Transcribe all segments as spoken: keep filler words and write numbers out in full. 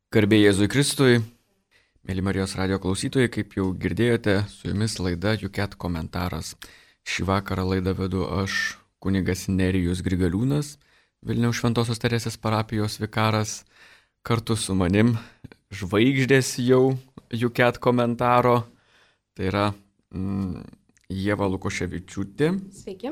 Garbė Jėzui Kristui, mėly Marijos radio klausytojai, kaip jau girdėjote, su jumis laida Juket komentaras. Šį vakarą laidą vedu aš, kunigas Nerijus Grigaliūnas, Vilniaus Šventosios Teresės parapijos vikaras, kartu su manim žvaigždės jau Juket komentaro, tai yra mm, Ieva Lukoševičiūtė, Sveiki.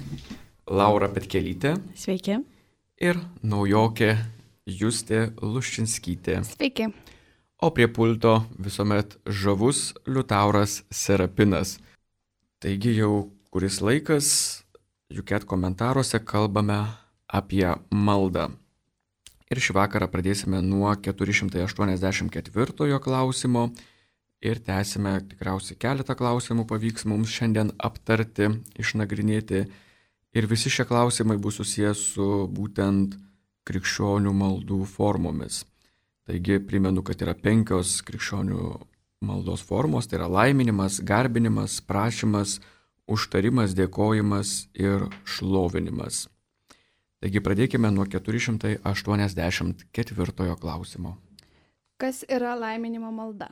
Laura Petkelytė Sveiki. ir naujokė Justė Luščinskytė. Sveiki. O prie pulto visuomet žavus Liutauras Serapinas. Taigi jau kuris laikas Juket komentaruose kalbame apie maldą. Ir šį vakarą pradėsime nuo keturi šimtai aštuoniasdešimt ketvirtojo klausimo ir tęsime tikriausiai keletą klausimų pavyks mums šiandien aptarti, išnagrinėti. Ir visi šie klausimai bus susijęs su būtent krikščionių maldų formomis. Taigi primenu, kad yra penkios krikščionių maldos formos, tai yra laiminimas, garbinimas, prašymas, užtarimas, dėkojimas ir šlovinimas. Taigi pradėkime nuo keturi šimtai aštuoniasdešimt ketvirtojo klausimo. Kas yra laiminimo malda?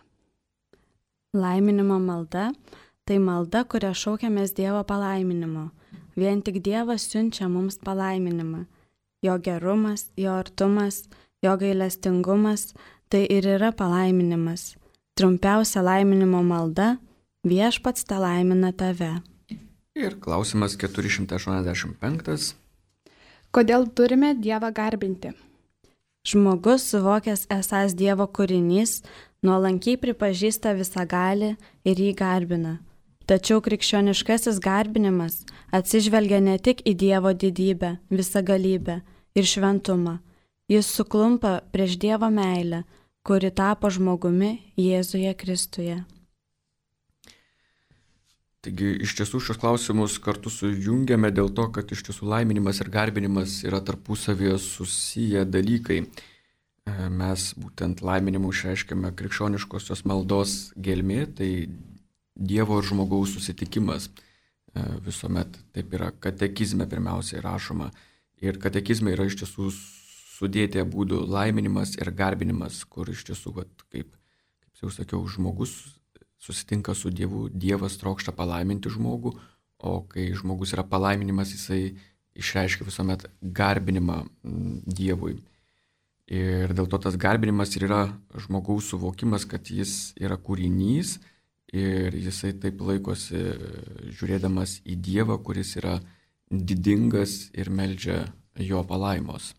Laiminimo malda – tai malda, kuria šaukiamės Dievo palaiminimo. Vien tik Dievas siunčia mums palaiminimą. Jo gerumas, jo artumas, jo gailestingumas – tai ir yra palaiminimas. Trumpiausia laiminimo malda – viešpats te laimina tave. Ir klausimas keturi šimtai aštuoniasdešimt penktas. Kodėl turime Dievą garbinti? Žmogus, suvokęs esąs Dievo kūrinys, nuolankiai pripažįsta visagalį ir jį garbina. Tačiau krikščioniškasis garbinimas atsižvelgia ne tik į Dievo didybę, visagalybę ir šventumą. Jis suklumpa prieš Dievo meilę, kuri tapo žmogumi Jėzuje Kristuje. Taigi iš tiesų šios klausimus kartu sujungiame dėl to, kad iš tiesų laiminimas ir garbinimas yra tarpusavėje susiję dalykai. Mes būtent laiminimu išreiškiame krikščioniškosios maldos gelmė, tai Dievo ir žmogaus susitikimas. Visuomet taip yra katekizme pirmiausiai rašoma. Ir katekizme yra iš tiesų sudėti būdų laiminimas ir garbinimas, kur iš tiesų, kaip, kaip jau sakiau, žmogus susitinka su Dievu, Dievas trokšta palaiminti žmogų, o kai žmogus yra palaiminimas, jisai išreiškia visuomet garbinimą Dievui. Ir dėl to tas garbinimas ir yra žmogaus suvokimas, kad jis yra kūrinys ir jisai taip laikosi žiūrėdamas į Dievą, kuris yra didingas ir meldžia jo palaimos.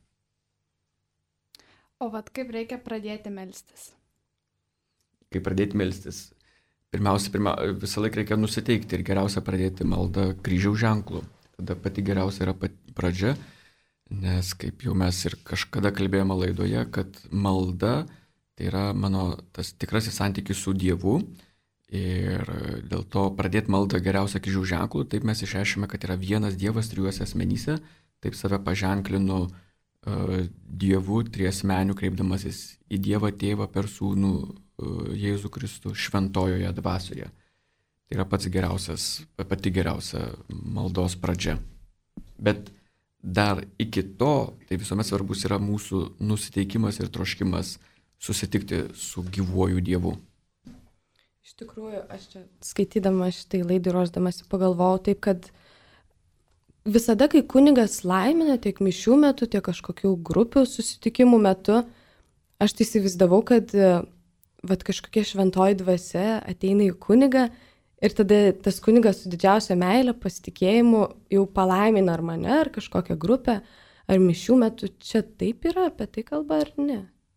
O vat kaip reikia pradėti melstis? Kaip pradėti melstis? Pirmiausia, pirmia, visą laiką reikia nusiteikti ir geriausia pradėti maldą kryžiaus ženklu. Tada pati geriausia yra pradžia, nes kaip jau mes ir kažkada kalbėjome laidoje, kad malda tai yra mano tas tikrasis santykis su Dievu ir dėl to pradėti maldą geriausia kryžiaus ženklu, taip mes išreiškime, kad yra vienas Dievas trijuose asmenyse, taip save paženklinu uh, Dievu triasmeniu, kreipdamasis į Dievą Tėvą per Sūnų Jėzų Kristų šventojoje dvasioje. Tai yra pats geriausias, pati geriausia maldos pradžia. Bet dar iki to, tai visuomet svarbus yra mūsų nusiteikimas ir troškimas susitikti su gyvuoju Dievu. Iš tikrųjų, aš čia skaitydama šitai laidai ruošdamasi pagalvojau taip, kad visada, kai kunigas laimina tiek mišių metu, tiek kažkokių grupių susitikimų metu, aš tai įsivaizdavau, kad vat kažkokia šventoji dvasia ateina į kunigą ir tada tas kunigas su didžiausia meile, pasitikėjimu jau palaimina ar mane, ar kažkokią grupę, ar mišių metu. Čia taip yra, apie tai kalba ar ne?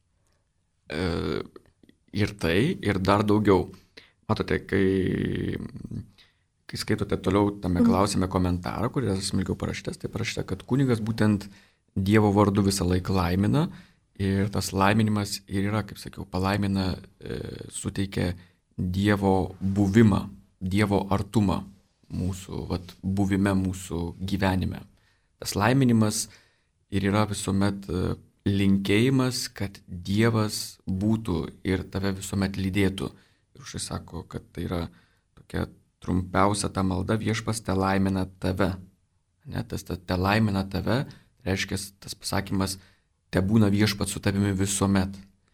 E, ir tai, ir dar daugiau. Matote, kai, kai skaitote toliau tame klausime komentarą, kur yra smulkiau parašytas, tai parašyta, kad kunigas būtent Dievo vardu visą laiką laimina. Ir tas laiminimas ir yra, kaip sakiau, palaimina, e, suteikia Dievo buvimą, Dievo artumą mūsų vat, buvime, mūsų gyvenime. Tas laiminimas ir yra visuomet linkėjimas, kad Dievas būtų ir tave visuomet lydėtų. Ir štai sako, kad tai yra tokia trumpiausia ta malda, viešpats te laimina tave. Ne, tas te laimina tave, reiškia tas pasakymas, te būna viešpats su tavimi visuomet.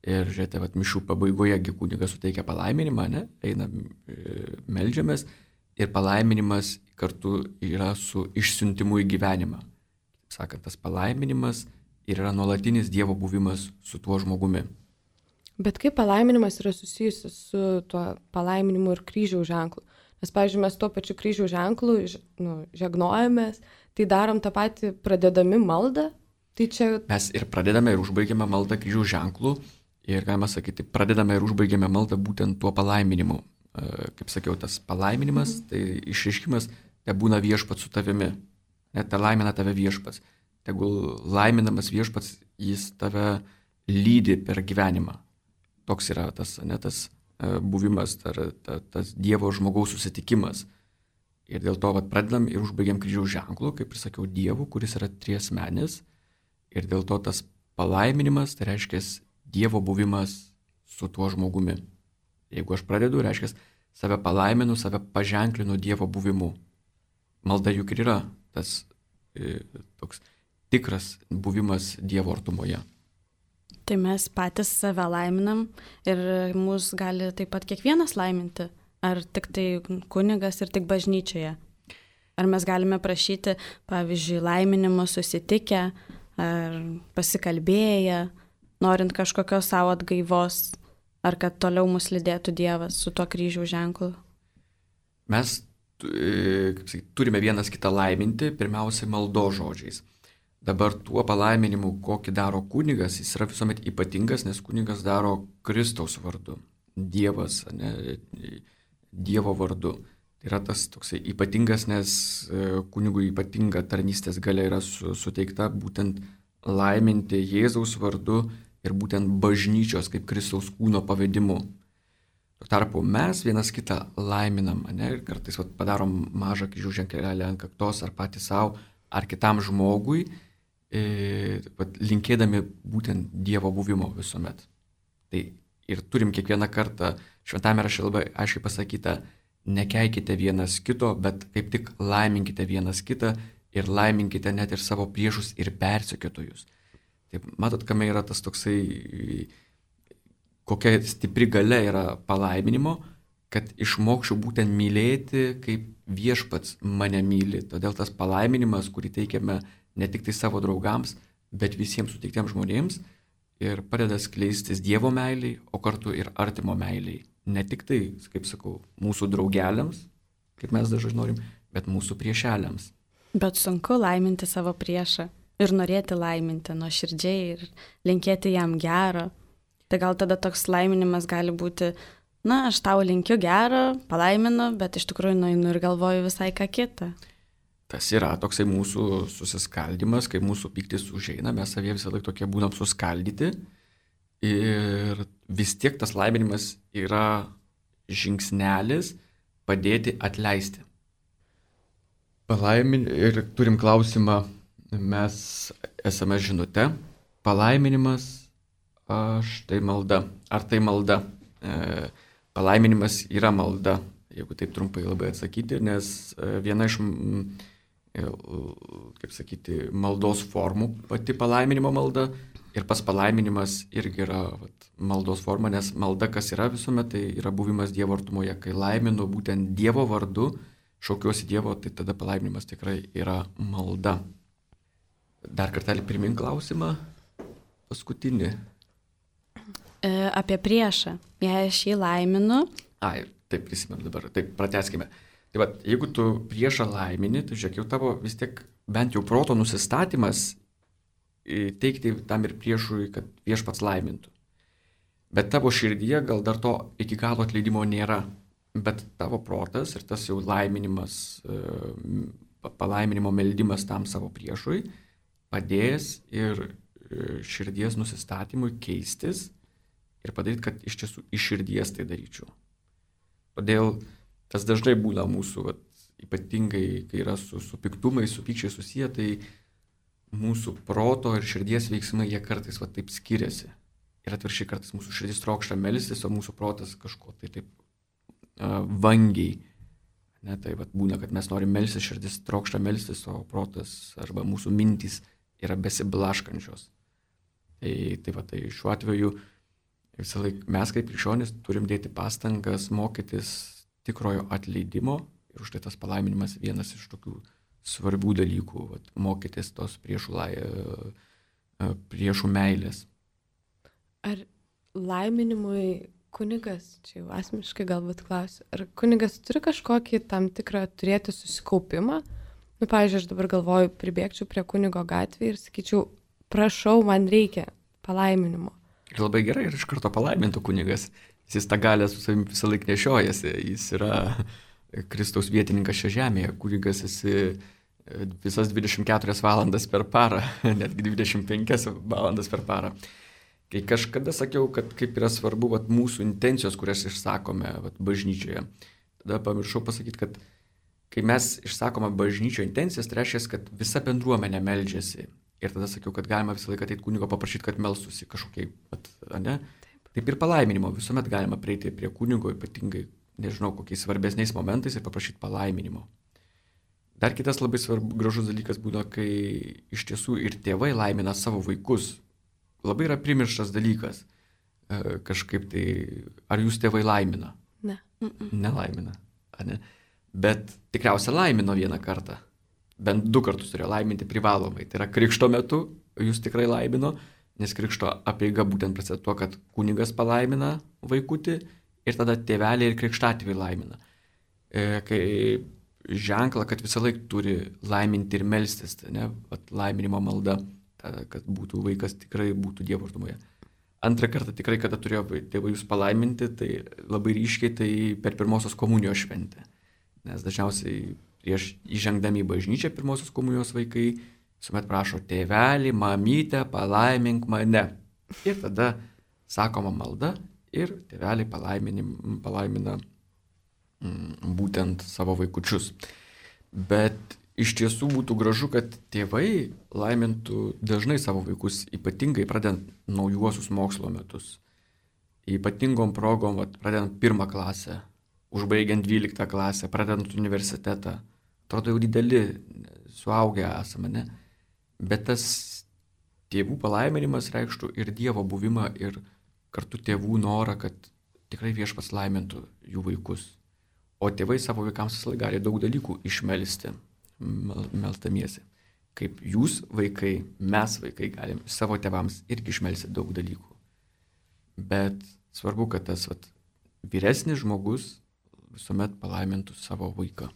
Ir žiūrėte, vat, mišių pabaigoje kunigas suteikia palaiminimą, ne? Einam, meldžiamės ir palaiminimas kartu yra su išsiuntimu į gyvenimą. Taip sakant, tas palaiminimas ir yra nuolatinis Dievo buvimas su tuo žmogumi. Bet kaip palaiminimas yra susijusi su tuo palaiminimu ir kryžiaus ženklu? Nes, pavyzdžiui, mes tuo pačiu kryžiaus ženklu nu, žegnojamės, tai darom tą patį pradedami maldą. Tai čia... Mes ir pradedame ir užbaigiame maldą kryžiaus ženklu ir, galima sakyti, pradedame ir užbaigiame maldą būtent tuo palaiminimu. Kaip sakiau, tas palaiminimas, mhm. tai išreiškimas, te būna viešpats su tavimi. Net te laimina tave viešpats. Tegul laiminamas viešpats, jis tave lydi per gyvenimą. Toks yra tas, ne, tas buvimas, tar, ta, tas Dievo žmogaus susitikimas. Ir dėl to vat, pradedam ir užbaigiam kryžiaus ženklu, kaip ir sakiau, Dievu, kuris yra triasmenis. Ir dėl to tas palaiminimas, tai reiškia Dievo buvimas su tuo žmogumi. Jeigu aš pradedu, reiškia, save palaiminu, save paženklinu Dievo buvimu. Malda juk ir yra tas e, toks tikras buvimas Dievo artumoje. Tai mes patys save laiminam ir mūsų gali taip pat kiekvienas laiminti. Ar tik tai kunigas ir tik bažnyčioje? Ar mes galime prašyti, pavyzdžiui, laiminimo susitikę, ar pasikalbėję, norint kažkokios savo atgaivos, ar kad toliau mus lydėtų Dievas su tuo kryžiaus ženklu? Mes kaip sakyt, turime vienas kitą laiminti, pirmiausiai maldos žodžiais. Dabar tuo palaiminimu, kokį daro kunigas, jis yra visuomet ypatingas, nes kunigas daro Kristaus vardu, Dievas, ne, Dievo vardu. Tai yra tas toksai ypatingas, nes kunigui ypatinga tarnystės galia yra su, suteikta būtent laiminti Jėzaus vardu ir būtent bažnyčios kaip Kristaus kūno pavedimu. Tuo tarpu mes vienas kitą laiminam, ne, ir kartais vat, padarom mažą kryžių ženklelį ant kaktos ar patys savo, ar kitam žmogui, e, vat, linkėdami būtent Dievo buvimo visuomet. Tai ir turim kiekvieną kartą, šventame rašte labai aiškiai pasakyta, nekeikite vienas kito, bet kaip tik laiminkite vienas kitą ir laiminkite net ir savo priešus ir persekiotojus. Taip, matot, kame yra tas toksai, kokia stipri galia yra palaiminimo, kad išmokčiau būtent mylėti, kaip viešpats mane myli. Todėl tas palaiminimas, kurį teikiame ne tik tai savo draugams, bet visiems suteiktiems žmonėms ir padeda skleistis Dievo meiliai, o kartu ir artimo meiliai. Ne tik tai, kaip sakau, mūsų draugeliams, kaip mes dažnai norim, bet mūsų priešeliams. Bet sunku laiminti savo priešą ir norėti laiminti nuoširdžiai ir linkėti jam gero. Tai gal tada toks laiminimas gali būti, na, aš tau linkiu gero, palaiminu, bet iš tikrųjų nueinu ir galvoju visai ką kitą. Tas yra toksai mūsų susiskaldimas, kai mūsų pyktis užeina, mes savie visą laiką tokie būnam suskaldyti ir vis tiek tas laiminimas yra žingsnelis padėti atleisti. Palaimin ir turim klausimą, mes esame žinute, palaiminimas, aš tai malda. Ar tai malda? E, palaiminimas yra malda, jeigu taip trumpai labai atsakyti, nes viena iš, kaip sakyti, maldos formų pati palaiminimo malda ir pas palaiminimas irgi yra vat, maldos forma, nes malda kas yra visuomet, tai yra buvimas Dievo artumoje, kai laiminu būtent Dievo vardu, šaukiuosi Dievo, tai tada palaiminimas tikrai yra malda. Dar kartelį primink klausimą, paskutinį. E, apie priešą. Jei aš jį laiminu. Ai, taip prisimenu dabar, taip pratęskime. Tai va, jeigu tu priešą laimini, tai žiūrėk, jau tavo vis tiek bent jau proto nusistatymas teikti tam ir priešui, kad viešpats laimintų. Bet tavo širdyje gal dar to iki galo atleidimo nėra. Bet tavo protas ir tas jau laiminimas, palaiminimo meldimas tam savo priešui padės ir širdies nusistatymui keistis ir padaryti, kad iš tiesų iš širdies tai daryčiau. Todėl tas dažnai būna mūsų, vat, ypatingai, kai yra su, su piktumais, su pykčiai susiję, tai mūsų proto ir širdies veiksmai jie kartais vat, taip skiriasi. Ir atvirkščiai kartais mūsų širdis trokšta melstis, o mūsų protas kažko tai taip uh, vangiai. Ne, tai vat, būna, kad mes norim melstis, širdis trokšta melstis, o protas arba mūsų mintys yra besiblaškančios. Tai, tai, va, tai šiuo atveju Visą laiką mes kaip krikščionys turim dėti pastangas mokytis tikrojo atleidimo ir už tai tas palaiminimas vienas iš tokių svarbių dalykų, vat, mokytis tos priešų, lai, priešų meilės. Ar laiminimui kunigas, čia jau asmeniškai galbūt klausiu, ar kunigas turi kažkokį tam tikrą turėti susikaupimą? Nu, pavyzdžiui, aš dabar galvoju, pribėgčiau prie kunigo gatvėje ir sakyčiau, prašau, man reikia palaiminimo. Ir labai gerai, ir iš karto palaimintų kunigas. Jis tą galę su savimi visą laiką nešiojasi. Jis yra Kristaus vietininkas šią žemėje. Kunigas esi visas dvidešimt keturias valandas per parą, netgi dvidešimt penkias valandas per parą. Kai kažkada sakiau, kad kaip yra svarbu vat, mūsų intencijos, kurias išsakome vat, bažnyčioje, tada pamiršau pasakyti, kad kai mes išsakome bažnyčio intencijas, tai reiškia, kad visa bendruomenė meldžiasi. Ir tada sakiau, kad galima visą laiką ateiti kunigo paprašyti, kad melstųsi kažkokiai, vat, ne? Taip. Taip ir palaiminimo. Visuomet galima prieiti prie kunigo, ypatingai, nežinau, kokiais svarbesniais momentais ir paprašyti palaiminimo. Dar kitas labai svarbu, gražus dalykas būna, kai iš tiesų ir tėvai laimina savo vaikus. Labai yra primirštas dalykas. E, kažkaip tai, ar jūs tėvai laimina? Ne. Nelaimina. Ne? Bet tikriausiai laimino vieną kartą. Bent du kartus turėjo laiminti privalomai. Tai yra krikšto metu jūs tikrai laimino, nes krikšto apeiga būtent prasideda tuo, kad kunigas palaimina vaikutį ir tada tėveliai ir krikštatėviai laimina. E, kai ženklą, kad visą laiką turi laiminti ir melstis, tai ne, at, laiminimo malda, ta, kad būtų vaikas tikrai būtų Dievo artumoje. Antrą kartą tikrai, kada turėjo tėvai jūs palaiminti, tai labai ryškiai tai per pirmosios komunijos šventę. Nes dažniausiai prieš įžengdami į bažnyčią pirmosios komunijos vaikai visuomet prašo tėvelį, mamytę, palaimink mane. Ir tada sakoma malda ir tėveliai palaimina mm, būtent savo vaikučius. Bet iš tiesų būtų gražu, kad tėvai laimintų dažnai savo vaikus, ypatingai pradedant naujuosius mokslo metus. Ypatingom progom, vat, pradedant pirmą klasę, užbaigiant dvyliktą klasę, pradedant universitetą. Atrodo jau dideli, suaugę esame, ne? Bet tas tėvų palaiminimas reikštų ir Dievo buvimą, ir kartu tėvų norą, kad tikrai Viešpats laimintų jų vaikus. O tėvai savo vaikams visą laiką gali daug dalykų išmelsti, melstamiesi. Kaip jūs vaikai, mes vaikai galim savo tėvams irgi išmelsti daug dalykų. Bet svarbu, kad tas vat, vyresnis žmogus visuomet palaimintų savo vaiką.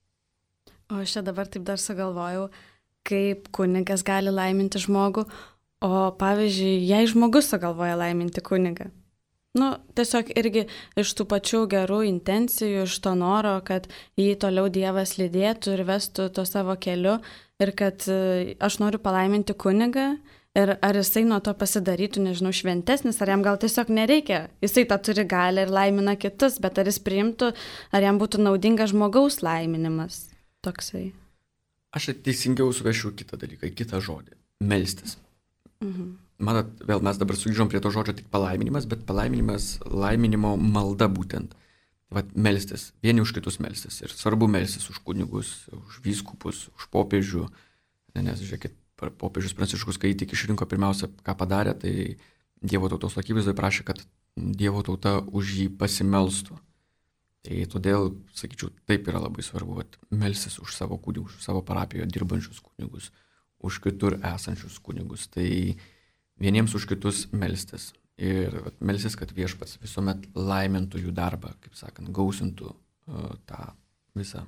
O aš čia dabar taip dar sugalvojau, kaip kunigas gali laiminti žmogų, o pavyzdžiui, jei žmogus sugalvoja laiminti kunigą. Nu, tiesiog irgi iš tų pačių gerų intencijų, iš to noro, kad jį toliau Dievas lydėtų ir vestų to savo keliu ir kad aš noriu palaiminti kunigą ir ar jisai nuo to pasidarytų, nežinau, šventesnis, ar jam gal tiesiog nereikia. Jisai tą turi galią ir laimina kitus, bet ar jis priimtų, ar jam būtų naudingas žmogaus laiminimas. Toksai. Aš teisingiau suvešiu kitą dalyką, kitą žodį. Melstis. Mhm. Manot, vėl mes dabar sugrįžom prie to žodžio tik palaiminimas, bet palaiminimas, laiminimo malda būtent. Vat melstis, vieni už kitus melstis. Ir svarbu melstis už kunigus, už vyskupus, už popiežių. Nes, žiūrėkit, popiežius Pranciškus, kai tik išrinko pirmiausia, ką padarė, tai Dievo tautos akivaizdoje prašė, kad Dievo tauta už jį pasimelstų. Tai todėl, sakyčiau, taip yra labai svarbu, kad melstis už savo kunigus, už savo parapijoje dirbančius kunigus, už kitur esančius kunigus. Tai vieniems už kitus melstis. Ir melstis, kad Viešpats visuomet laimintų jų darbą, kaip sakant, gausintų uh, tą visą.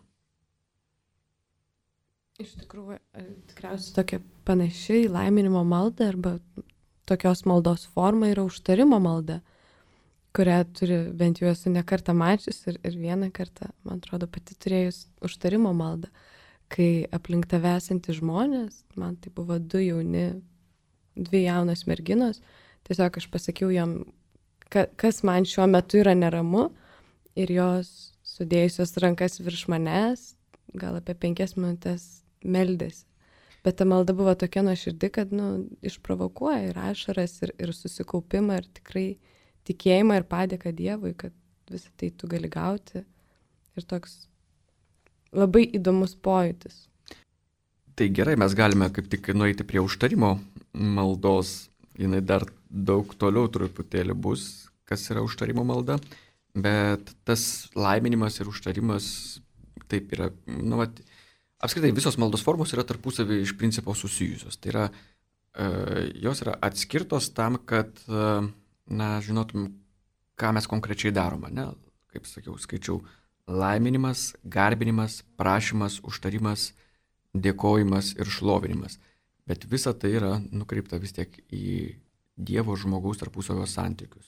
Iš tikrųjų, tikriausiai tokia panaši į laiminimo maldą arba tokios maldos forma yra užtarimo malda, kurią turi, bent jau esu ne kartą mačius ir, ir vieną kartą, man atrodo, pati turėjus užtarimo maldą, kai aplink tave esantys žmonės, man tai buvo du jauni, dvi jaunos merginos, tiesiog aš pasakiau jam, ka, kas man šiuo metu yra neramu ir jos sudėjusios rankas virš manęs, gal apie penkias minutės meldėsi. Bet ta malda buvo tokia nuoširdi, kad nu, išprovokuoja ir ašaras, ir, ir susikaupimą, ir tikrai tikėjimą ir padėką Dievui, kad visą tai tu gali gauti. Ir toks labai įdomus pojūtis. Tai gerai, mes galime kaip tik nueiti prie užtarimo maldos. jinai dar daug toliau truputėlį bus, kas yra užtarimo malda, bet tas laiminimas ir užtarimas taip yra, nu, vat, apskritai visos maldos formos yra tarpusavį iš principo susijusios. Tai yra, e, jos yra atskirtos tam, kad, e, na, žinotum, ką mes konkrečiai darome, ne? Kaip sakiau, skaičiau, laiminimas, garbinimas, prašymas, užtarimas, dėkojimas ir šlovinimas. Bet visa tai yra nukreipta vis tiek į Dievo žmogaus tarpusavio santykius.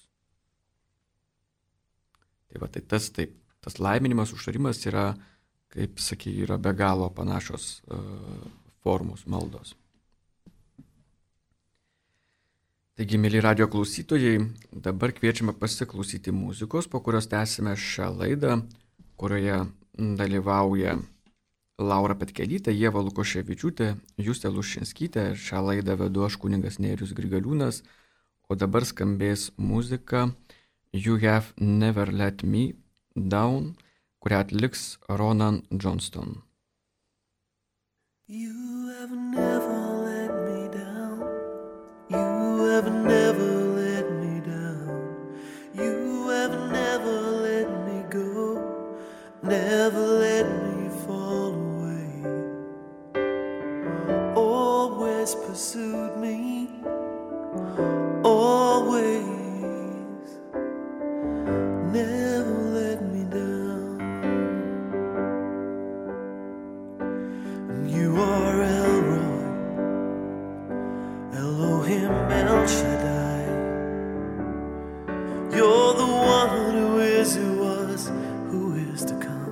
Tai va, tai tas taip, tas laiminimas, užtarimas yra, kaip sakai, yra be galo panašios uh, formos maldos. Taigi, mėly radio klausytojai, dabar kviečiame pasiklausyti muzikos, po kurios tęsime šią laidą, kurioje dalyvauja Laura Petkelytė, Ieva Lukoševičiūtė, Justė Lušinskytė. Šią laidą vedu aš kunigas Nerijus Grigaliūnas, o dabar skambės muzika You Have Never Let Me Down, kurią atliks Ronan Johnston. You have never let me down. You have never let me down. You have never let me go. Never let me fall away. Always pursued me. Always. Never let me down. You are El Roy, Elohim El Shaddai. You're the one who is, who was, who is to come.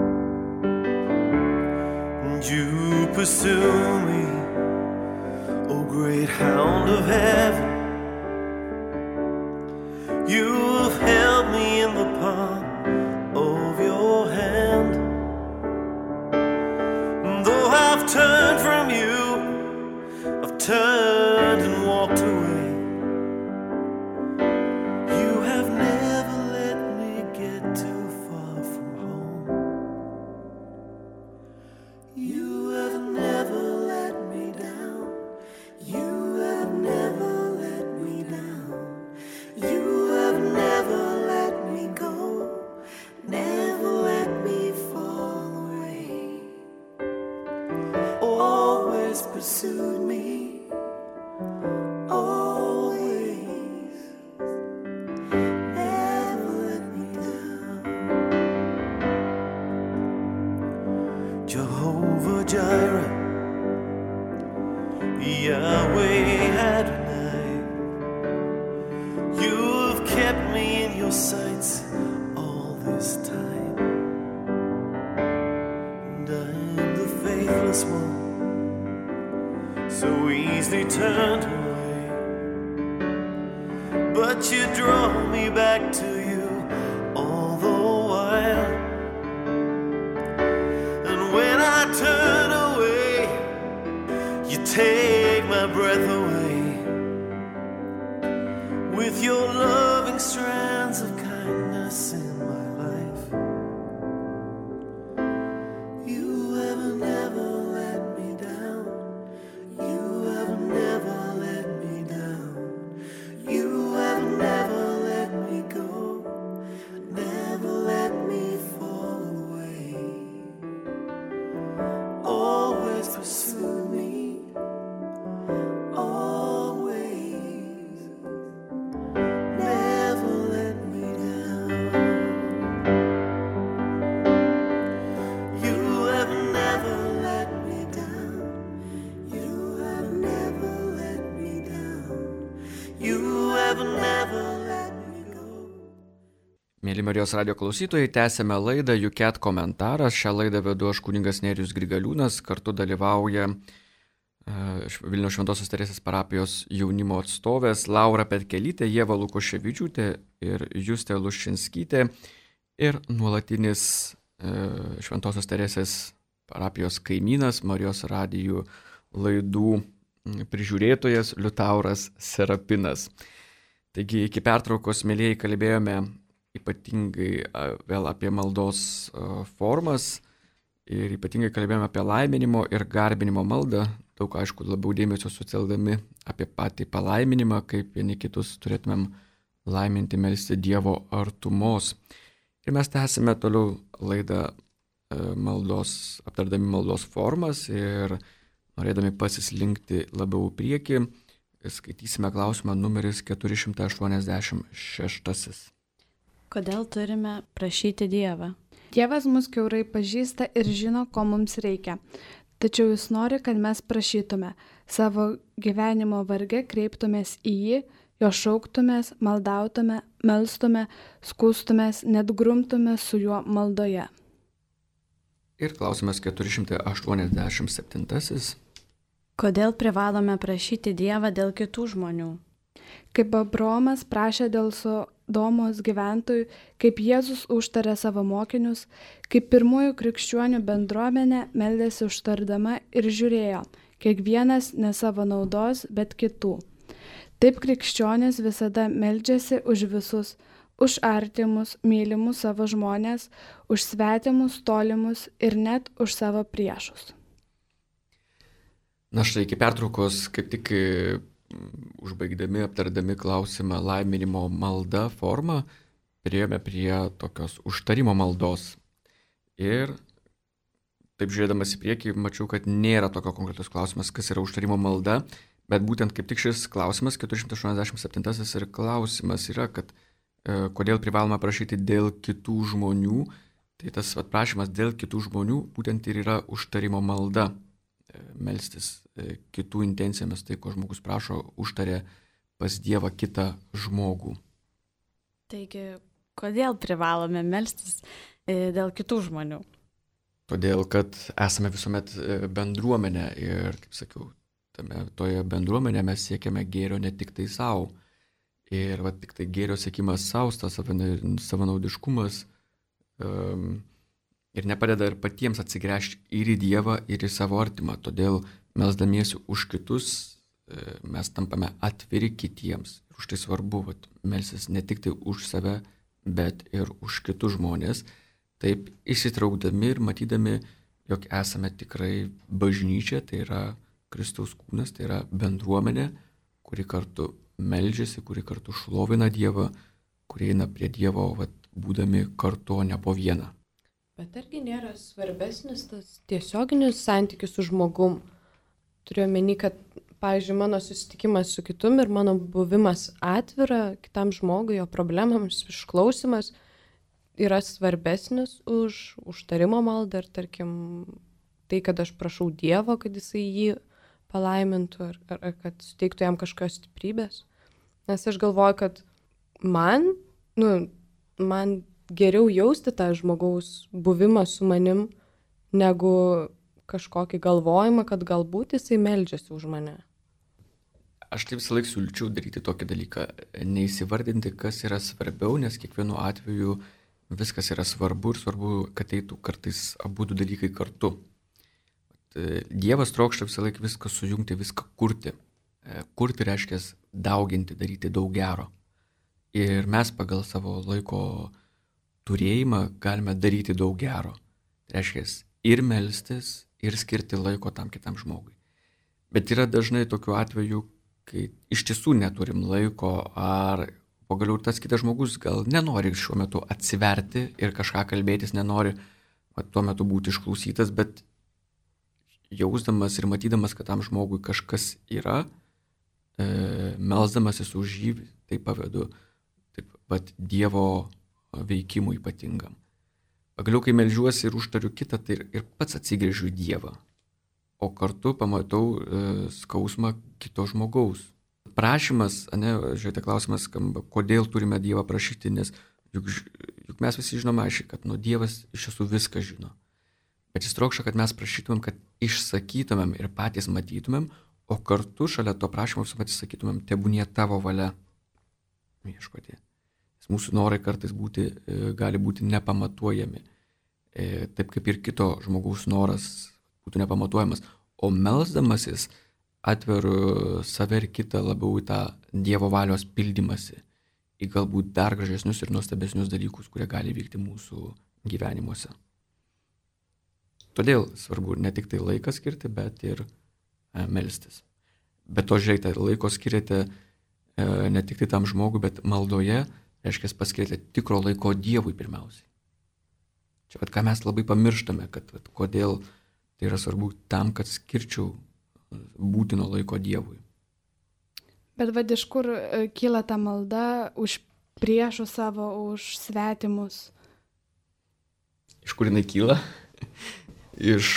And you pursue me, O great hound of heaven. You have held me in the palm of your hand. And though I've turned from you, I've turned and walked away. You have never let me get too far from home. You have never let me down. You have never let me down. You have never let me go. Never let me fall away. Always pursued me. Always. Never let me down. Jehovah Jireh, Yahweh Adonai, you have kept me in your sights all this time. And I'm the faithless one, so easily turned away. But you draw me back to you all the while. And when I turn away, you take my breath away. With your loving strands of kindness in my life. You have never let me down. You have never let me down. You have never let me go. Never let me fall away. Always pursue me. Always. Never let me down. You have never let me down. You have never let me down. You have never let me go. Mėly Marijos radio klausytojai, tęsėme laidą Juket komentaras. Šią laidą vedu aš kunigas Nerijus Grigaliūnas, kartu dalyvauja Vilniaus Šventosios Teresės parapijos jaunimo atstovės Laura Petkelytė, Ieva Lukoševičiūtė ir Justė Lušinskytė ir nuolatinis Šventosios Teresės parapijos kaimynas, Marijos radijų laidų prižiūrėtojas Liutauras Serapinas. Taigi iki pertraukos, mėlyjei, kalbėjome ypatingai vėl apie maldos formas Ir ypatingai kalbėjome apie laiminimo ir garbinimo maldą, daug aišku labiau dėmesio suteldami apie patį palaiminimą, kaip vieni kitus turėtumėm laiminti, melsti Dievo artumos. Ir mes tęsime toliau laidą maldos, aptardami maldos formas ir norėdami pasislinkti labiau į priekį, skaitysime klausimą numeris keturi šimtai aštuoniasdešimt šeši. Kodėl turime prašyti Dievą? Dievas mus kiaurai pažįsta ir žino, ko mums reikia. Tačiau jis nori, kad mes prašytume, savo gyvenimo varge kreiptumės į jį, jo šauktumės, maldautume, melstume, skūstumės, net grumtume su juo maldoje. Ir klausimas keturi šimtai aštuoniasdešimt septyni. Kodėl privalome prašyti Dievą dėl kitų žmonių? Kaip Abraomas prašė dėl Sodomos gyventojų, kaip Jėzus užtarė savo mokinius, kaip pirmųjų krikščionių bendruomenė meldėsi užtardama ir žiūrėjo, kiekvienas ne savo naudos, bet kitų. Taip krikščionys visada meldžiasi už visus, už artimus, mylimus savo žmonės, už svetimus, tolimus ir net už savo priešus. Na štai iki pertraukos, kaip tik užbaigdami, aptardami klausimą laiminimo malda formą, priėjome prie tokios užtarimo maldos. Ir taip žiūrėdamas į priekį, mačiau, kad nėra tokio konkretus klausimas, kas yra užtarimo malda, bet būtent kaip tik šis klausimas, keturi šimtai aštuoniasdešimt septyni ir klausimas yra, kad e, kodėl privaloma prašyti dėl kitų žmonių, tai tas vat, prašymas dėl kitų žmonių būtent ir yra užtarimo malda. Melstis kitų intencijomis, tai ko žmogus prašo, užtarė pas Dievą kitą žmogų. Taigi, kodėl privalome melstis dėl kitų žmonių? Todėl, kad esame visuomet bendruomenė ir, kaip sakiau, tame, toje bendruomenėje mes siekiame gėrio ne tik tai savo. Ir va, tik tai gėrio siekimas savo, tas savanaudiškumas um, ir nepadeda ir patiems atsigręžti ir į Dievą, ir į savo artimą. Todėl melsdamiesi už kitus, mes tampame atviri kitiems. Ir už tai svarbu vat, melstis ne tik tai už save, bet ir už kitus žmonės. Taip įsitraukdami ir matydami, jog esame tikrai bažnyčia, tai yra Kristaus kūnas, tai yra bendruomenė, kuri kartu meldžiasi, kuri kartu šlovina Dievą, kuri eina prie Dievo, vat, būdami kartu, o ne po vieną. Bet argi nėra svarbesnis tas tiesioginis santykis su žmogum? Turiu omeny, kad, pavyzdžiui, mano susitikimas su kitum ir mano buvimas atvira kitam žmogui, jo problemams, išklausimas yra svarbesnis už užtarimo maldą ir, tarkim, tai, kad aš prašau Dievo, kad jisai jį palaimintų ar, ar, ar kad suteiktų jam kažkokios stiprybės. Nes aš galvoju, kad man, nu, man geriau jausti tą žmogaus buvimą su manim, negu kažkokį galvojimą, kad galbūt jisai meldžiasi už mane. Aš tai visą laiką siūlyčiau daryti tokį dalyką, neįsivardinti, kas yra svarbiau, nes kiekvienu atveju viskas yra svarbu ir svarbu, kad eitų kartais abu du dalykai kartu. Dievas trokšta visą laiką viską sujungti, viską kurti. Kurti reiškia dauginti, daryti daug gero. Ir mes pagal savo laiko turėjimą galime daryti daug gero. Tai reiškia ir melstis, ir skirti laiko tam kitam žmogui. Bet yra dažnai tokių atvejų, kai iš tiesų neturim laiko, ar pagaliau tas kitas žmogus gal nenori šiuo metu atsiverti ir kažką kalbėtis, nenori va, tuo metu būti išklausytas, bet jausdamas ir matydamas, kad tam žmogui kažkas yra, e, melsdamasis už jį, tai pavedu taip pat Dievo veikimų ypatingam. Pagaliau, kai melžiuosi ir užtariu kitą, tai ir pats atsigręžiu į Dievą, o kartu pamatau e, skausmą kito žmogaus. Prašymas, ne, žiūrėte, klausimas skamba, kodėl turime Dievą prašyti, nes juk, juk mes visi žinome aiškiai, kad nu, Dievas iš tiesų viską žino. Bet jis trokšta, kad mes prašytumėm, kad išsakytumėm ir patys matytumėm, o kartu šalia to prašymo visuomet sakytumėm, tebūnie tavo valia, viešpatie. Mūsų norai kartais būti, gali būti nepamatuojami, taip kaip ir kito žmogaus noras būtų nepamatuojamas. O melsdamasis atveru save ir kitą labiau į tą Dievo valios pildymasi, į galbūt dar gražesnius ir nuostabesnius dalykus, kurie gali vykti mūsų gyvenimuose. Todėl svarbu ne tik tai laiką skirti, bet ir e, melstis. Bet to žiūrėkite, laiko skiriate e, ne tik tai tam žmogui, bet maldoje, reiškia, paskirti tikro laiko Dievui pirmiausiai. Čia vat, ką mes labai pamirštame, kad vat, kodėl tai yra svarbu tam, kad skirčiau būtino laiko Dievui. Bet vad iš kur e, kyla ta malda už priešų savo, už svetimus? Iš kur jinai kyla? Iš...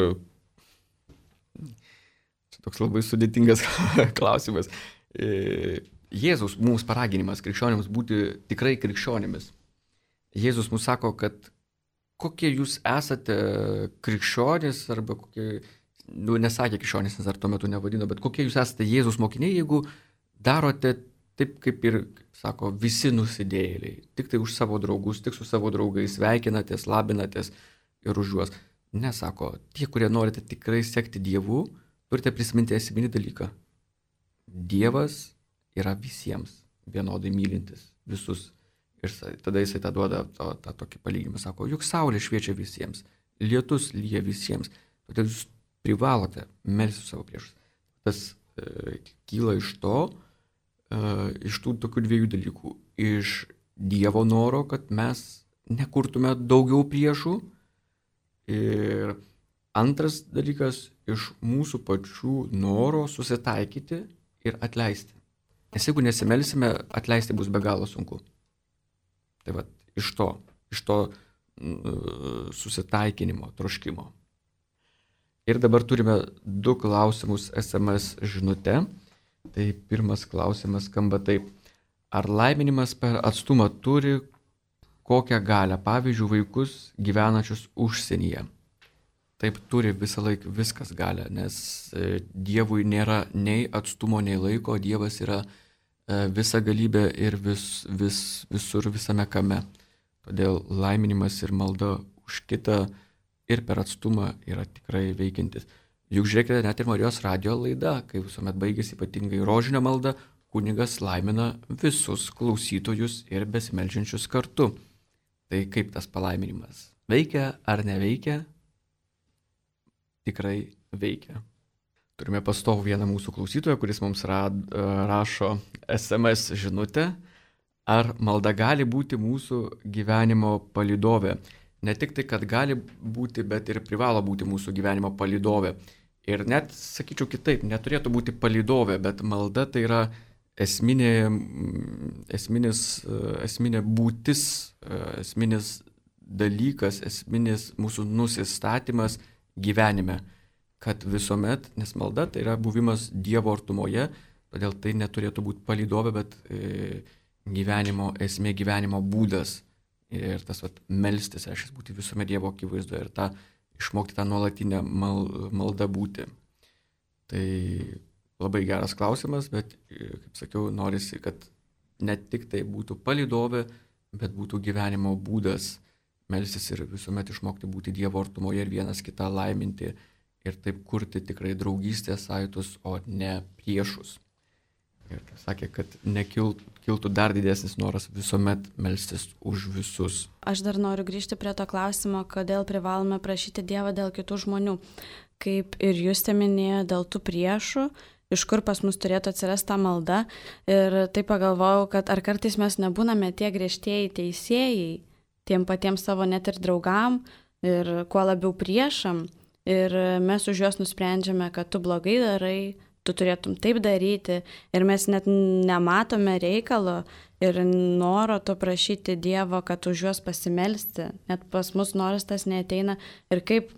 Čia toks labai sudėtingas klausimas. Jėzus mums paraginimas krikščionims būti tikrai krikščionimis. Jėzus mums sako, kad kokie jūs esate krikščionys, arba kokie, nu nesakė krikščionys, nes ar tuo metu nevadino, bet kokie jūs esate Jėzus mokiniai, jeigu darote taip, kaip ir, sako, visi nusidėjėliai. Tik tai už savo draugus, tik su savo draugais sveikinatės, labinatės ir už juos. Nesako, tie, kurie norite tikrai sekti Dievu, turite prisiminti esminį dalyką. Dievas yra visiems vienodai mylintis, visus. Ir tada jisai tą duoda tą, tą tokį palyginimą, sako, juk saulė šviečia visiems, lietus lyja visiems, todėl jūs privalote melsti savo priešus. Tas e, kyla iš to, e, iš tų tokių dviejų dalykų. Iš Dievo noro, kad mes nekurtume daugiau priešų. Ir antras dalykas, iš mūsų pačių noro susitaikyti ir atleisti. Nes jeigu nesimelsime, atleisti bus be galo sunku. Tai va, iš to, iš to uh, susitaikinimo, troškimo. Ir dabar turime du klausimus es em es žinute. Tai pirmas klausimas skamba taip. Ar laiminimas per atstumą turi kokią galią, pavyzdžiui, vaikus gyvenančius užsienyje? Taip turi visą laiką viskas galią, nes Dievui nėra nei atstumo, nei laiko, Dievas yra visa galybė ir vis, vis, visur visame kame. Todėl laiminimas ir malda už kitą ir per atstumą yra tikrai veikiantis. Juk žiūrėkite, net ir Marijos radijo laida, kai visuomet baigėsi ypatingai rožinio malda, kunigas laimina visus klausytojus ir besimeldžiančius kartu. Tai kaip tas palaiminimas? Veikia ar neveikia? Tikrai veikia. Turime pastovų vieną mūsų klausytoją, kuris mums rad, rašo es em es žinutę. Ar malda gali būti mūsų gyvenimo palydovė? Ne tik tai, kad gali būti, bet ir privalo būti mūsų gyvenimo palydovė. Ir net, sakyčiau kitaip, neturėtų būti palydovė, bet malda tai yra esminė, esminis, esminė būtis, esminis dalykas, esminis mūsų nusistatymas gyvenime, kad visuomet, nes malda tai yra buvimas Dievo artumoje, todėl tai neturėtų būti palydovė, bet e, gyvenimo esmė, gyvenimo būdas. Ir tas vat, melstis, reiškia būti visuomet Dievo akivaizdoje ir tą, išmokti tą nuolatinę mal, maldą būti. Tai labai geras klausimas, bet, kaip sakiau, norisi, kad ne tik tai būtų palydovė, bet būtų gyvenimo būdas melstis ir visuomet išmokti būti Dievo artumoje ir vienas kitą laiminti ir taip kurti tikrai draugystės saitus, o ne priešus. Ir sakė, kad nekiltų dar didesnis noras visuomet melstis už visus. Aš dar noriu grįžti prie to klausimo, kodėl privalome prašyti Dievą dėl kitų žmonių. Kaip ir jūs te minėjo, dėl tų priešų, iš kur pas mus turėtų atsirasti ta malda. Ir tai pagalvojau, kad ar kartais mes nebūname tie griežtieji teisėjai, tiem patiems savo net ir draugam ir kuo labiau priešam. Ir mes už juos nusprendžiame, kad tu blogai darai, tu turėtum taip daryti ir mes net nematome reikalo ir noro to prašyti Dievo, kad už juos pasimelsti. Net pas mus noras tas neateina ir kaip,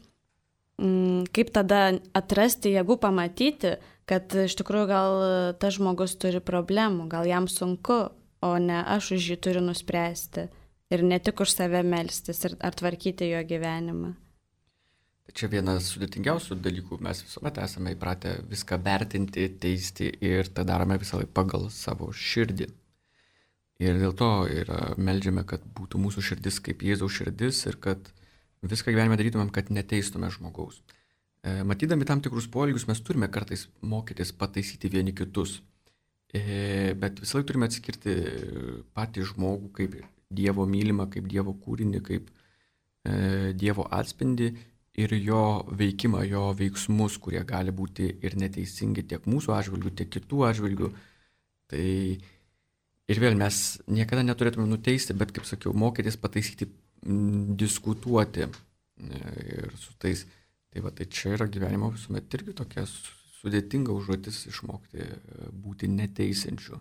mm, kaip tada atrasti jėgų pamatyti, kad iš tikrųjų gal tas žmogus turi problemų, gal jam sunku, o ne aš už jį turiu nuspręsti ir ne tik už save melstis ir ar tvarkyti jo gyvenimą. Čia vienas sudėtingiausių dalykų, mes visuomet esame įpratę viską vertinti, teisti ir tą darome visą laiką pagal savo širdį. Ir dėl to yra meldžiame, kad būtų mūsų širdis kaip Jėzaus širdis ir kad viską gyvenime darytumėm, kad neteistume žmogaus. Matydami tam tikrus poelgius mes turime kartais mokytis pataisyti vieni kitus, bet visą laiką turime atskirti patį žmogų kaip Dievo mylimą, kaip Dievo kūrinį, kaip Dievo atspindį. ir jo veikimą, jo veiksmus, kurie gali būti ir neteisingi tiek mūsų atžvilgių, tiek kitų atžvilgių. Tai ir vėl mes niekada neturėtume nuteisti, bet, kaip sakiau, mokytis pataisyti, m, diskutuoti ir su tais. Tai va, tai čia yra gyvenimo visuomet irgi tokia sudėtinga užduotis išmokti būti neteisiančiu.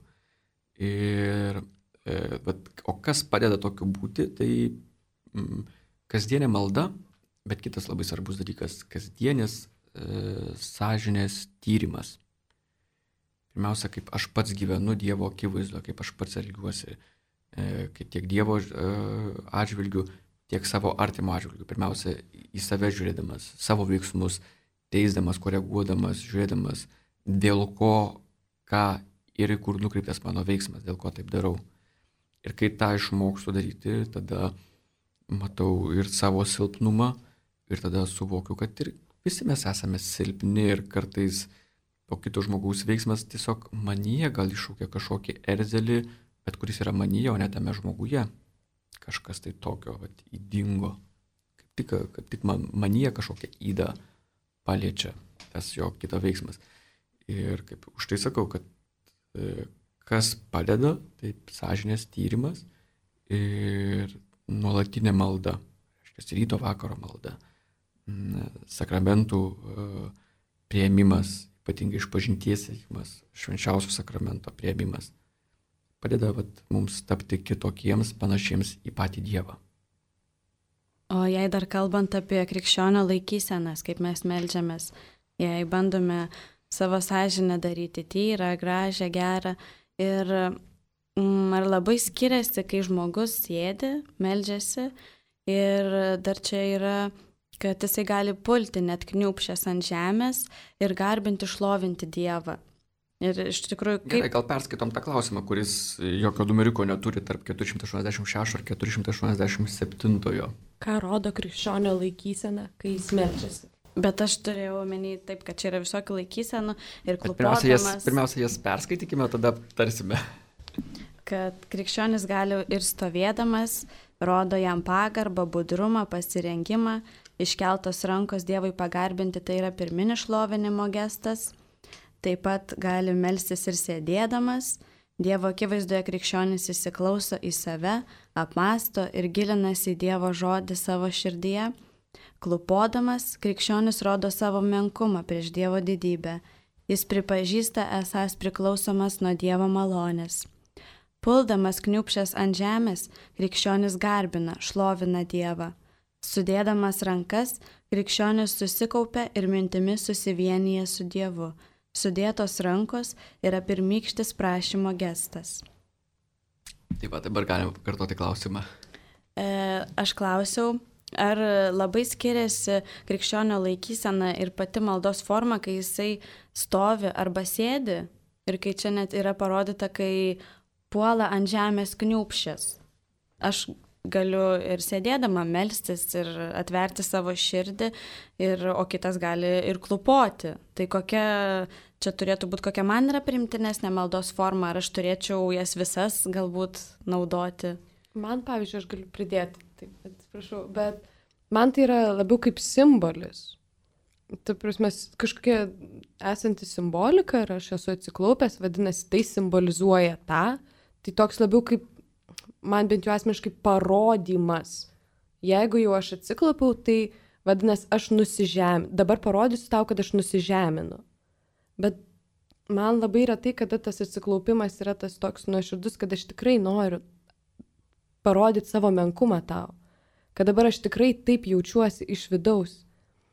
Ir, bet, o kas padeda tokiu būti, tai mm, kasdienė malda, bet kitas labai svarbus dalykas - kasdienės e, sąžinės tyrimas. Pirmiausia, kaip aš pats gyvenu Dievo akivaizdoje, kaip aš pats elgiuosi, e, kaip tiek Dievo e, atžvilgių, tiek savo artimo atžvilgių. Pirmiausia, į save žiūrėdamas, savo veiksmus, teisdamas, koreguodamas, žiūrėdamas, dėl ko, ką ir kur nukreiptas mano veiksmas, dėl ko taip darau. Ir kai tą išmokstu daryti, tada matau ir savo silpnumą, ir tada suvokiu, kad ir visi mes esame silpni ir kartais po kito žmogaus veiksmas tiesiog manyje gal iššūkia kažkokį erzelį, bet kuris yra manyje, o ne tame žmoguje. Kažkas tai tokio, vat, įdingo. Kaip tik, kaip tik man, manyje kažkokia įda paliečia tas jo kito veiksmas. Ir kaip už tai sakau, kad e, kas padeda, taip sąžinės tyrimas ir nuolatinė malda, reiškia ryto vakaro malda, sakramentų priėmimas, ypatingai išpažinties ėjimas, švenčiausio sakramento priėmimas, padeda vat, mums tapti kitokiems, panašiems į patį Dievą. O jei dar kalbant apie krikščionio laikysenas, kaip mes meldžiamės, jei bandome savo sąžinę daryti tyrą, gražią, gerą, ir mm, ar labai skiriasi, kai žmogus sėdi, meldžiasi, ir dar čia yra, kad jisai gali pulti net kniūpšęs ant žemės ir garbinti, šlovinti Dievą. Ir iš tikrųjų, kaip... Gerai, gal perskaitom tą klausimą, kuris jokio numeriko neturi tarp keturi šimtai aštuoniasdešimt šešto ir keturi šimtai aštuoniasdešimt septinto. Ką rodo krikščionio laikysena, kai jis meldžiasi? Bet aš turėjau omeny taip, kad čia yra visokių laikysenų ir Bet pirmiausia, jas, klupodamas, pirmiausia, jas perskaitykime, tada tarsime. kad krikščionis gali ir stovėdamas, rodo jam pagarbą, budrumą, pasirengimą, iškeltos rankos Dievui pagarbinti, tai yra pirminis šlovinimo gestas. Taip pat gali melstis ir sėdėdamas. Dievo akivaizdoje krikščionis įsiklauso į save, apmąsto ir gilinasi į Dievo žodį savo širdyje. Klupodamas, krikščionis rodo savo menkumą prieš Dievo didybę. Jis pripažįsta esąs priklausomas nuo Dievo malonės. Puldamas kniūpšęs ant žemės, krikščionis garbina, šlovina Dievą. Sudėdamas rankas, krikščionis susikaupia ir mintimis susivienyje su Dievu. Sudėtos rankos yra pirmykštis prašymo gestas. Taip pat dabar galime pakartoti klausimą. E, aš klausiau, ar labai skiriasi krikščionio laikysena ir pati maldos forma, kai jisai stovi arba sėdi, ir kai čia net yra parodyta, kai puola ant žemės kniūpšęs. Aš galiu ir sėdėdama melstis ir atverti savo širdį, ir, o kitas gali ir klupoti. Tai kokia, čia turėtų būti kokia man yra primtinesnė maldos forma, ar aš turėčiau jas visas galbūt naudoti? Man, pavyzdžiui, aš galiu pridėti, taip, atsiprašau, bet man tai yra labiau kaip simbolis. Tai prasme, kažkokia esanti simbolika, ir aš esu atsiklaupęs, vadinasi, tai simbolizuoja tą. Tai toks labiau kaip, man bent jau asmeniškai, parodymas. Jeigu jau aš atsiklaupiau, tai vadinasi, aš nusižeminu. Dabar parodysiu tau, kad aš nusižeminu. Bet man labai yra tai, kada tas atsiklaupimas yra tas toks nuoširdus, kad aš tikrai noriu parodyti savo menkumą tau. Kad dabar aš tikrai taip jaučiuosi iš vidaus.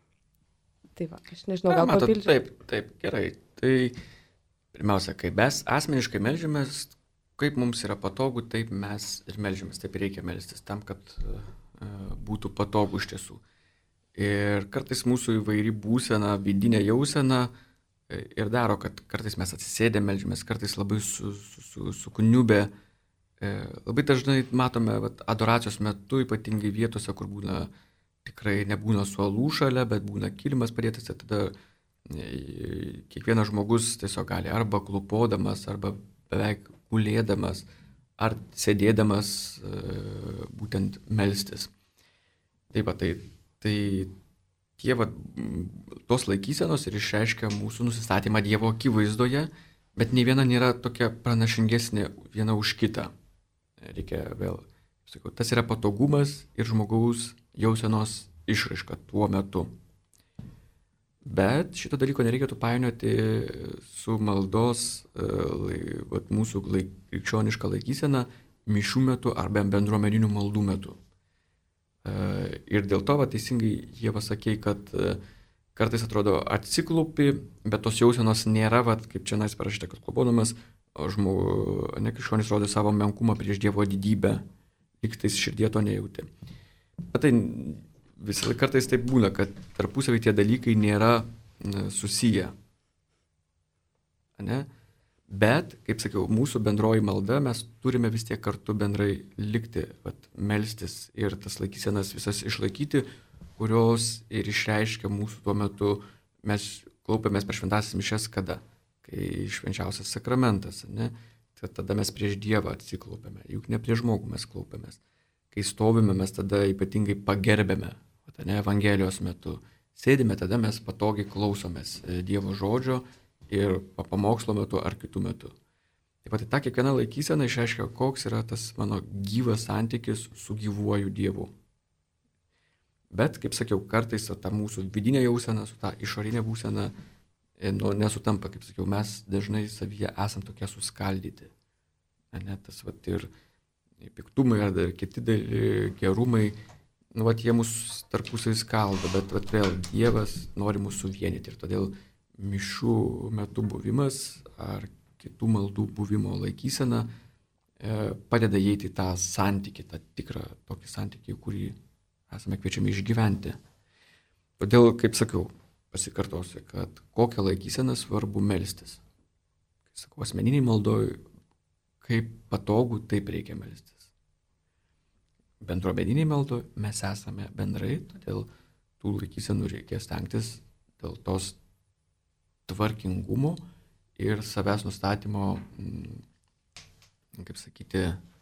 Tai va, aš nežinau, gal papildžiu. Taip, taip, gerai. Tai pirmiausia, kai mes asmeniškai melžiamės, kaip mums yra patogu, taip mes ir melžiamės, taip reikia melstis tam, kad uh, būtų patogu iš tiesų. Ir kartais mūsų įvairi būsena, vidinė jausena ir daro, kad kartais mes atsisėdę melžiamės, kartais labai su, su, su, sukniubę. E, labai dažnai matome vat, adoracijos metu, ypatingai vietose, kur būna tikrai nebūna suolų šalia, bet būna kilimas padėtas, tada e, kiekvienas žmogus tiesiog gali arba klupodamas, arba beveik gulėdamas, ar sėdėdamas e, būtent melstis. Taip pat tai, tai tie, va, tos laikysenos ir išreiškia mūsų nusistatymą Dievo akivaizdoje, bet nei viena nėra tokia pranašingesnė viena už kitą. Reikia vėl, sakau, tas yra patogumas ir žmogaus jausenos išraiška tuo metu. Bet šito dalyko nereikėtų painioti su maldos va, mūsų laik, krikščioniška laikysena mišių metu arba bendruomeninių maldų metu. Ir dėl to, va, teisingai jie pasakė, kad kartais atrodo atsiklaupi, bet tos jausenos nėra, va, kaip čia nais parašyta, kad klobodamas, nekrikščionis rodė savo menkumą prieš Dievo didybę, lyg tais širdie to nejautė. Bet tai visą laiką kartais taip būna, kad tarpusavį tie dalykai nėra susiję. Ne? Bet, kaip sakiau, mūsų bendroji malda, mes turime vis tiek kartu bendrai likti, vat, melstis ir tas laikysenas visas išlaikyti, kurios ir išreiškia mūsų tuo metu, mes klaupiamės per šventąsias mišias kada, kai švenčiausias sakramentas, ne? Tada mes prieš Dievą atsiklaupiame, juk ne prieš žmogų mes klaupiamės. Kai stovime, mes tada ypatingai pagerbėme, ne, Evangelijos metu. Sėdime, tada mes patogiai klausomės Dievo žodžio ir pamokslo metu ar kitų metų. Taip pat ta kiekviena laikysena išreiškia, koks yra tas mano gyvas santykis su gyvuoju Dievu. Bet, kaip sakiau, kartais ta mūsų vidinė jausena su ta išorinė būsena nu, nesutampa, kaip sakiau, mes dažnai savyje esam tokie suskaldyti. Ne, tas vat, ir piktumai ar dar kiti daly, gerumai, nu, vat, jie mus tarpusai skaldo, bet vat, vėl Dievas nori mūsų suvienyti ir todėl mišių metu buvimas ar kitų maldų buvimo laikysena e, padeda įeiti tą santykį, tą tikrą tokį santykį, kurį esame kviečiami išgyventi. Todėl, kaip sakiau, pasikartosiu, kad kokią laikyseną svarbu melstis. Kai sakau, asmeniniai maldoj, kaip patogu, taip reikia melstis. Bendruomeniniai maldoj mes esame bendrai, todėl tų laikysenų reikia stengtis dėl tos tvarkingumo ir savęs nustatymo, kaip sakyti,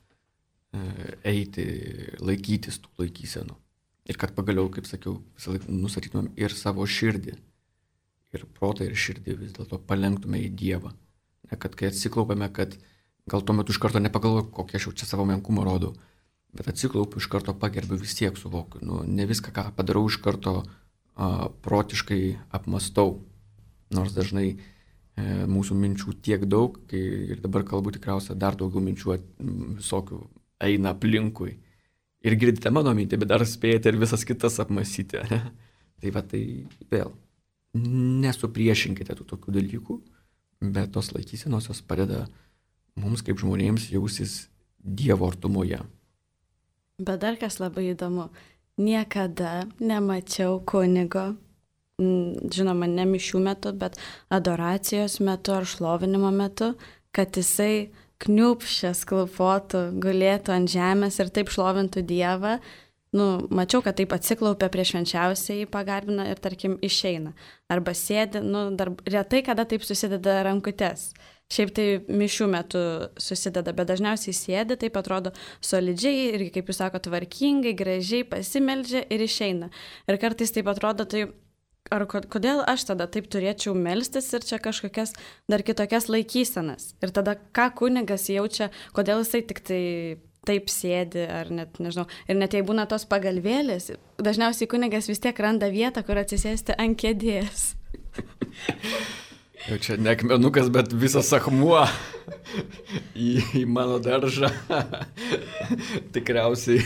eiti, laikytis tų laikysenų. Ir kad pagaliau, kaip sakiau, visą laiką nustatytumėm ir savo širdį, ir protą, ir širdį vis dėlto palenktume į Dievą. Ne, kad kai atsiklaupėme, kad gal tuo metu iš karto nepagalvoju, kokie aš jau čia savo menkumą rodau, bet atsiklaupiu, iš karto pagerbiu, vis tiek suvokiu. Nu, ne viską, ką padarau, iš karto a, protiškai apmastau. Nors dažnai e, mūsų minčių tiek daug, kai ir dabar kalbu tikriausiai dar daugiau minčių at, visokių eina aplinkui. Ir girdite mano mintį, bet dar spėjate ir visas kitas apmastyti. Ne? Tai va, tai vėl, nesupriešinkite tų tokių dalykų, bet tos laikysenos jos padeda mums kaip žmonėms jausis Dievo artumoje. Bet dar kas labai įdomu, niekada nemačiau kunigo, žinoma, ne mišių metu, bet adoracijos metu ar šlovinimo metu, kad jisai kniupšęs klūpotų, gulėtų ant žemės ir taip šlovintų Dievą. Nu, mačiau, kad taip atsiklaupia prieš švenčiausiąjį, pagarbina ir, tarkim, išeina. Arba sėdi, nu, dar retai kada taip susideda rankutes. Šiaip tai mišių metu susideda, bet dažniausiai sėdi, taip atrodo solidžiai ir, kaip jūs sako, tvarkingai, gražiai pasimeldžia ir išeina. Ir kartais taip atrodo, tai ar kodėl aš tada taip turėčiau melstis ir čia kažkokias dar kitokias laikysenas. Ir tada ką kunigas jaučia, kodėl jisai tik tai taip sėdi, ar net, nežinau, ir net jei būna tos pagalvėlės, dažniausiai kunigas vis tiek randa vietą, kur atsisėsti ant kėdės. Jau čia ne akmenukas, bet visas akmuo į, į mano daržą. Tikriausiai.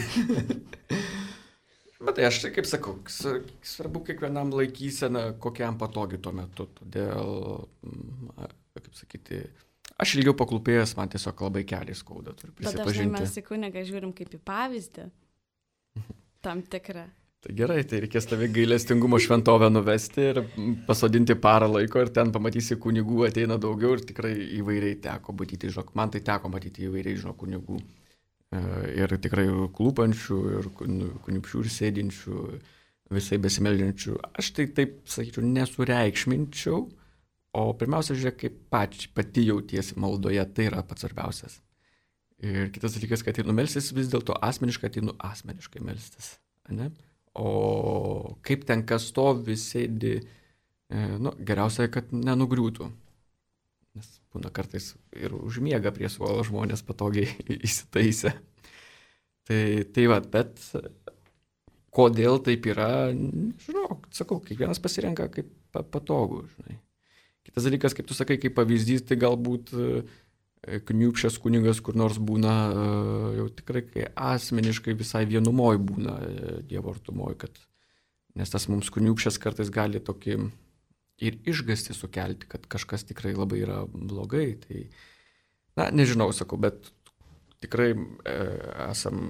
Bet tai aš tai kaip sakau, svarbu kiekvienam laikysena, kokiam patogi tuo metu. Todėl, kaip sakyti, aš ilgiau paklūpėjęs, man tiesiog labai keliai skauda, turiu prisipažinti. Bet dažnai mes į kunigą žiūrim kaip į pavyzdį, tam tikrą. Tai gerai, tai reikės tave gailestingumo šventovę nuvesti ir pasodinti parą laiko ir ten pamatysi kunigų ateina daugiau ir tikrai įvairiai teko matyti, žinok, man tai teko matyti įvairiai, žinok, kunigų. Ir tikrai klūpančių, ir kunipšių, ir sėdinčių, visai besimeldžiančių. Aš tai taip, sakyčiau, nesureikšminčiau, o pirmiausia, žiūrėk, kaip pač, pati jautiesi maldoje, tai yra pats svarbiausias. Ir kitas dalykas, kad ateinu melstis, vis dėlto asmeniškai ateinu asmeniškai melstis. Ne? o kaip ten kas stovi, sėdi, nu, geriausia, kad nenugriūtų. Nes būna kartais ir užmiega prie suolo žmonės patogiai įsitaisę. Tai, tai va, bet kodėl taip yra, žinau, sakau, kiekvienas pasirenka kaip patogu, žinai. Kitas dalykas, kaip tu sakai, kaip pavyzdys, tai galbūt kniūpšęs kunigas kur nors būna jau tikrai kai asmeniškai visai vienumoj būna Dievo artumoj, kad nes tas mums kniūpšęs kartais gali tokį ir išgąstį sukelti, kad kažkas tikrai labai yra blogai. Tai, na, nežinau, sakau, bet tikrai e, esam,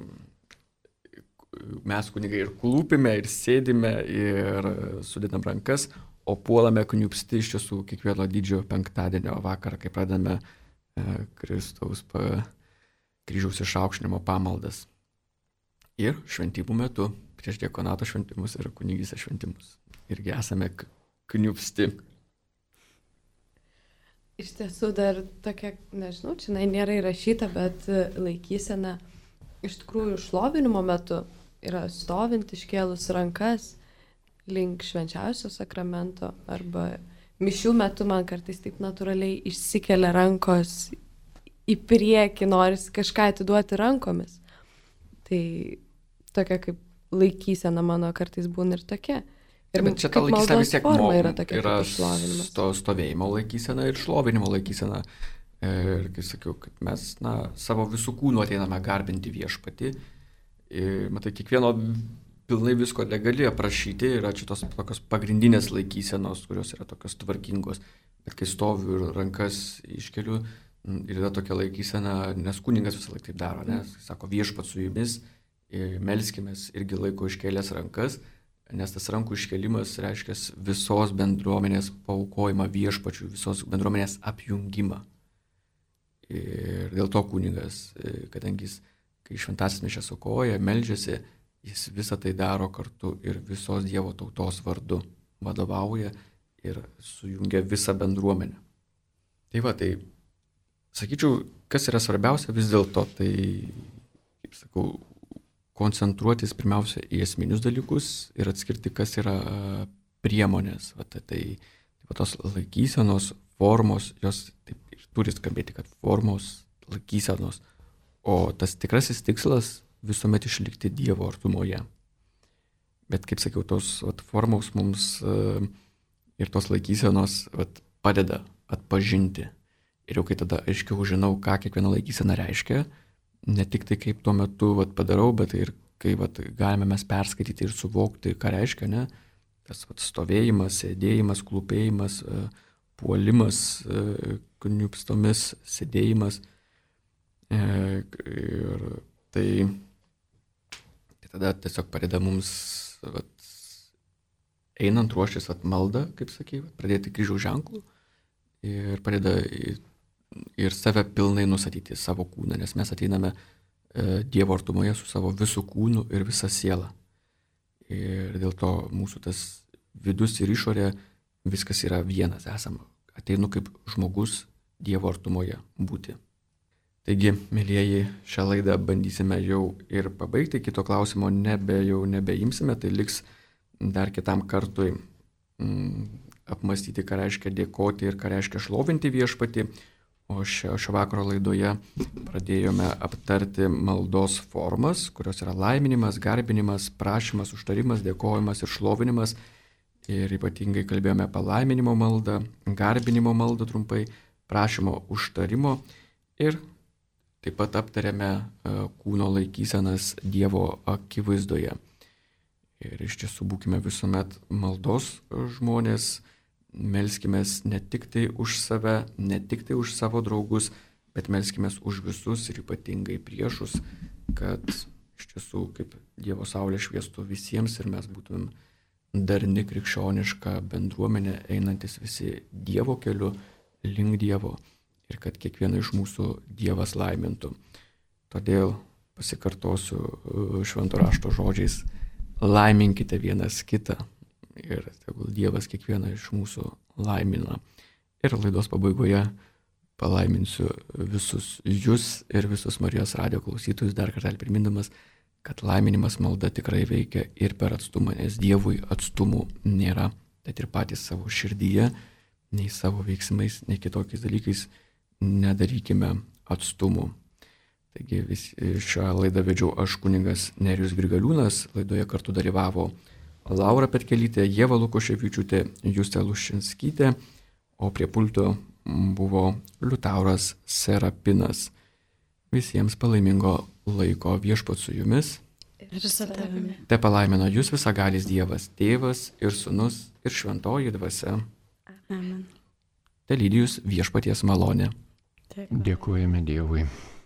mes kunigai ir klūpime, ir sėdime, ir sudedam rankas, o puolame kniūpsti iš tiesų kiekvieno didžiojo penktadienio vakarą, kai pradame e, Kristaus pa, kryžiaus išaukštinimo pamaldas. Ir šventimų metu, prieš diakonato šventimus ir kunigystės šventimus. Irgi esame kniūpsti. Iš tiesų dar tokia, nežinau, čia nėra įrašyta, bet laikysena iš tikrųjų šlovinimo metu yra stovint iškėlus rankas link švenčiausio sakramento arba mišių metu man kartais taip natūraliai išsikelia rankos į priekį, norisi kažką atiduoti rankomis. Tai tokia kaip laikysena mano kartais būna ir tokia. Ir bet čia ta laikysena vis tiek mo, yra, tokia, yra sto, stovėjimo laikysena ir šlovinimo laikysena. Ir kaip sakiau, kad mes na, savo visų kūnų ateiname garbinti viešpatį. Ir matai, kiekvieno pilnai visko negali aprašyti, yra čia tos tokios pagrindinės laikysenos, kurios yra tokios tvarkingos. Bet kai stoviu ir rankas iškeliu, ir yra tokia laikysena, nes kunigas visą laiką taip daro, nes sako viešpat su jumis, melskimės irgi laiko iškėlęs rankas. Nes tas rankų iškelimas reiškia visos bendruomenės paaukojimą viešpačių, visos bendruomenės apjungimą. Ir dėl to kunigas, kadangi jis, kai šventasis mišias aukoja, meldžiasi, jis visą tai daro kartu ir visos Dievo tautos vardu vadovauja ir sujungia visą bendruomenę. Tai va, tai sakyčiau, kas yra svarbiausia vis dėlto, tai, kaip sakau, koncentruotis pirmiausia į esminius dalykus ir atskirti, kas yra priemonės. Va, tai, tai, tai tos laikysenos, formos, jos taip, ir turi skambėti, kad formos, laikysenos, o tas tikrasis tikslas visuomet išlikti Dievo artumoje. Bet kaip sakiau, tos vat, formos mums uh, ir tos laikysenos vat, padeda atpažinti. Ir jau kai tada aiškiau žinau, ką kiekviena laikysena reiškia, ne tik tai kaip tuo metu vat, padarau, bet ir kai vat, galime mes perskaityti ir suvokti, ką reiškia, ne? Tas vat, stovėjimas, sėdėjimas, klūpėjimas, puolimas, kniūpstomis, sėdėjimas. Ir tai, tai tada tiesiog padeda mums vat, einant ruoštis vat, maldą, kaip sakai, vat, pradėti kryžiaus ženklų ir padeda ir save pilnai nusatyti savo kūną, nes mes ateiname e, Dievo artumoje su savo visų kūnu ir visa siela. Ir dėl to mūsų tas vidus ir išorė viskas yra vienas, esam. Ateinu kaip žmogus Dievo artumoje būti. Taigi, mėlyjeji, šią laidą bandysime jau ir pabaigti, kito klausimo nebe, jau nebeimsime, tai liks dar kitam kartui mm, apmastyti, ką reiškia dėkoti ir ką reiškia šlovinti viešpatį. O šio, šio vakaro laidoje pradėjome aptarti maldos formas, kurios yra laiminimas, garbinimas, prašymas, užtarimas, dėkojimas ir šlovinimas. Ir ypatingai kalbėjome apie laiminimo maldą, garbinimo maldą trumpai, prašymo užtarimo ir taip pat aptarėme kūno laikysenas Dievo akivaizdoje. Ir iš tiesų būkime visuomet maldos žmonės, melskimės ne tik tai už save, ne tik tai už savo draugus, bet melskimės už visus ir ypatingai priešus, kad iš tiesų kaip Dievo saulė šviestų visiems ir mes būtumėm darni krikščioniška bendruomenė, einantis visi Dievo keliu link Dievo ir kad kiekvieną iš mūsų Dievas laimintų. Todėl pasikartosiu švento rašto žodžiais, laiminkite vienas kitą. Ir tegul Dievas kiekvieną iš mūsų laimina. Ir laidos pabaigoje palaiminsiu visus jūs ir visus Marijos radijo klausytojus, dar kartą primindamas, kad laiminimas malda tikrai veikia ir per atstumą, nes Dievui atstumų nėra. Tad ir patys savo širdyje, nei savo veiksmais, nei kitokiais dalykais nedarykime atstumų. Taigi vis, šią laidą vedžiau aš, kunigas Nerijus Grigaliūnas, laidoje kartu dalyvavo Laura Petkelytė, Ieva Lukoševičiūtė, Justė Lušinskytė, o prie pulto buvo Liutauras Serapinas. Visiems palaimingo laiko, Viešpats su jumis. Ir su tavimi. Te palaimino jūs visagalis Dievas, Tėvas ir Sūnus ir Šventoji Dvasia. Amen. Te lydi jūs Viešpaties malonė. Taip. Dėkojame Dievui.